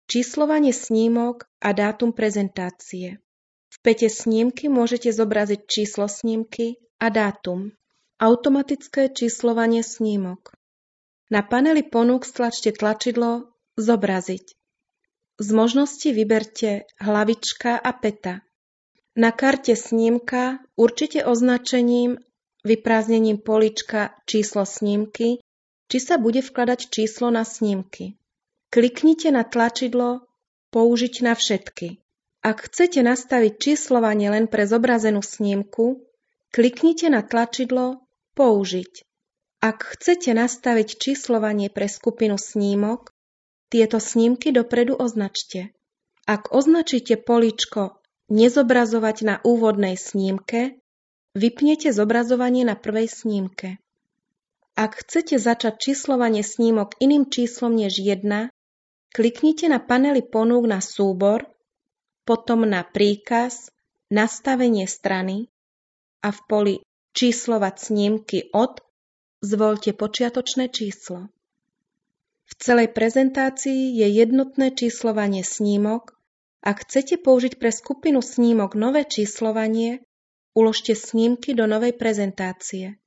číslovanie snímok a dátum prezentácie. V pete snímky môžete zobraziť číslo snímky a dátum. Automatické číslovanie snímok. Na paneli ponúk stlačte tlačidlo Zobraziť. Z možností vyberte hlavička a peta. Na karte snímka určite označením vyprázdnením políčka číslo snímky, či sa bude vkladať číslo na snímky. Kliknite na tlačidlo Použiť na všetky. Ak chcete nastaviť číslovanie len pre zobrazenú snímku, kliknite na tlačidlo Použiť. Ak chcete nastaviť číslovanie pre skupinu snímok, tieto snímky dopredu označte. Ak označíte políčko Nezobrazovať na úvodnej snímke, vypnete zobrazovanie na prvej snímke. Ak chcete začať číslovanie snímok iným číslom než 1, kliknite na paneli ponúk na súbor, potom na príkaz, nastavenie strany a v poli Číslovať snímky od zvoľte počiatočné číslo. V celej prezentácii je jednotné číslovanie snímok. Ak chcete použiť pre skupinu snímok nové číslovanie, uložte snímky do novej prezentácie.